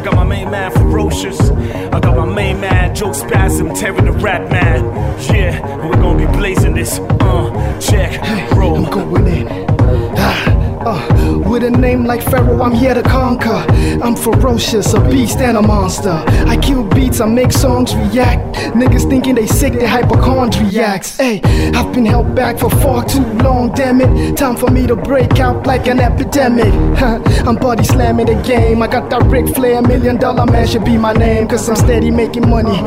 got my main man Ferocious. I got my main man Joe Spasm, Terry the Rat Man. Yeah, and we're gonna be blazing this. Check, roll. I'm going in. With a name like Pharaoh, I'm here to conquer. I'm ferocious, a beast and a monster. I kill beats, I make songs react. Niggas thinking they sick, they hypochondriacs. Hey, I've been held back for far too long, damn it. Time for me to break out like an epidemic. I'm body slamming the game. I got that Ric Flair, $1 million man should be my name. Cause I'm steady making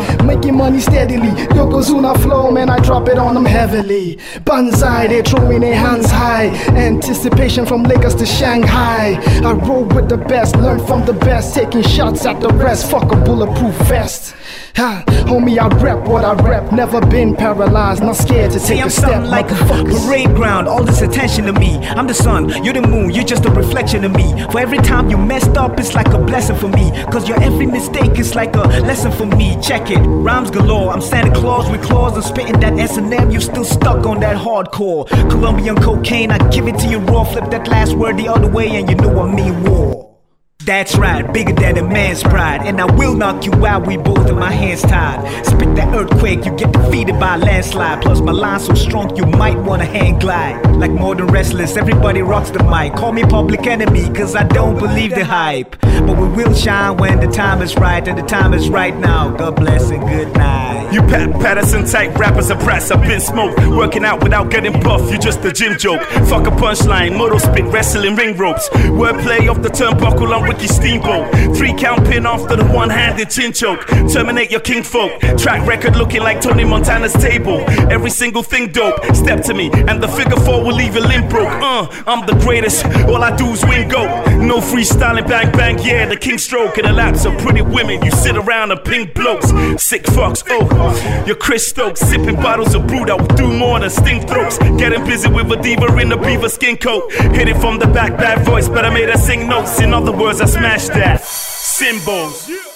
money steadily. Yokozuna flow, man, I drop it on them heavily. Banzai, they throwing their hands high. Anticipation from Lagos to Shanghai. I roll with the best, learn from the best, taking shots at the rest. Fuck a bulletproof vest. Homie, I rep what I rep. Never been paralyzed, not scared to take a step. I'm like a parade ground, all this attention to me. I'm the sun, you're the moon, you're just a reflection of me. For every time you messed up, it's like a blessing for me. Cause your every mistake is like a lesson for me. Check it, rhymes galore. I'm Santa Claus with claws and spitting that S&M. You still stuck on that hardcore Colombian cocaine, I give it to you raw. Flip that last word the other way and you know I mean war. That's right, bigger than a man's pride. And I will knock you out, we both in my hands tied. Spit that earthquake, you get defeated by a landslide. Plus my line's so strong, you might wanna hang glide. Like modern wrestlers, everybody rocks the mic. Call me public enemy, cause I don't believe the hype. But we will shine when the time is right. And the time is right now, God bless and good night. You Pat Patterson type rappers are brass, I've been smoked. Working out without getting buff, you just a gym joke. Fuck a punchline, moto spit, wrestling ring ropes. Wordplay off the turnbuckle on Ricky Steamboat. 3-count pin after the one-handed chin choke. Terminate your kinfolk. Track record looking like Tony Montana's table. Every single thing dope. Step to me and the figure 4 will leave you limp broke. I'm the greatest, all I do is win go. No freestyling, bang bang, yeah, the king stroke. In a laps of pretty women, you sit around and pink blokes. Sick fucks, you're Chris Stokes. Sipping bottles of brew that will do more than sting throats. Getting busy with a diva in a beaver skin coat. Hit it from the back, bad voice, but I made her sing notes. In other words, I smashed that. Symbols.